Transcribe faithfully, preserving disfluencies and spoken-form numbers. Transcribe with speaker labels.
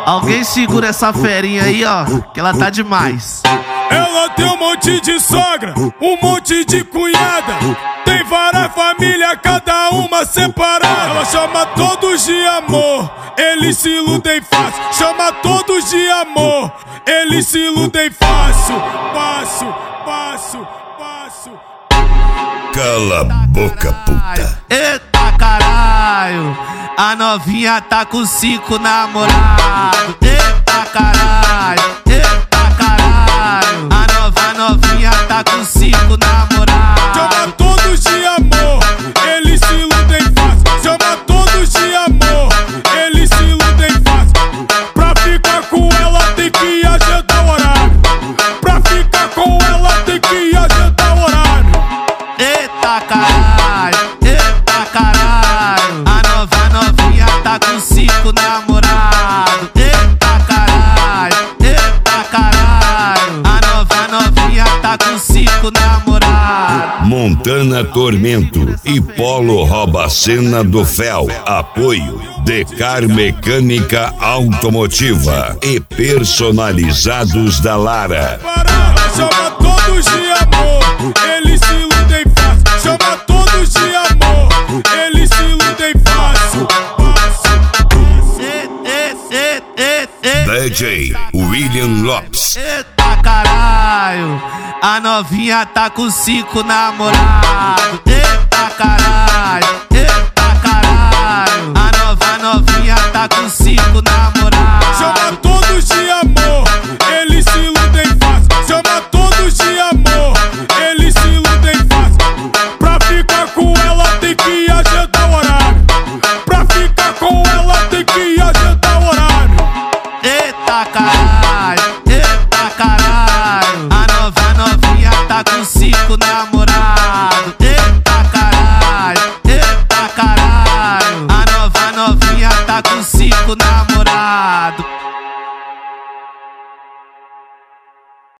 Speaker 1: Alguém segura essa ferinha aí, ó, que ela tá demais.
Speaker 2: Ela tem um monte de sogra, um monte de cunhada, tem várias famílias, cada uma separada. Ela chama todos de amor, eles se iludem fácil. Chama todos de amor, eles se iludem fácil. Fácil, fácil, fácil.
Speaker 3: Cala a boca, puta.
Speaker 1: Eita caralho, a novinha tá com cinco namorados. Eita caralho, eita caralho, a nova a novinha tá com cinco namorados.
Speaker 2: Chama todos de amor, eles se iludem fácil. Chama todos de amor, eles se iludem fácil. Pra ficar com ela tem que agendar o horário. Pra ficar com ela tem que agendar o horário.
Speaker 1: Eita caralho, eita caralho, a nova a novinha tá com cinco namorados. Eita caralho, eita caralho, a nova a novinha tá com cinco namorados.
Speaker 3: Montana Tormento e Polo rouba a cena do Fel. Apoio Decar Mecânica Automotiva e Personalizados da Lara.
Speaker 2: Chama todos de amor, eles se iludem fácil. Chama todos de amor, eles se iludem fácil.
Speaker 3: D J William Lopes.
Speaker 1: Eita caralho, a novinha tá com cinco namorados. Eita caralho, eita caralho, a nova a novinha tá com cinco namorados.
Speaker 2: Chama todos de amor, eles se iludem fácil. Chama todos de amor, eles se iludem fácil. Pra ficar com ela tem que agendar o horário. Pra ficar com ela tem que agendar o horário.
Speaker 1: Eita caralho, eita caralho, a nova a novinha tá com cinco namorados. Eita caralho, eita caralho, a nova a novinha tá com cinco namorados.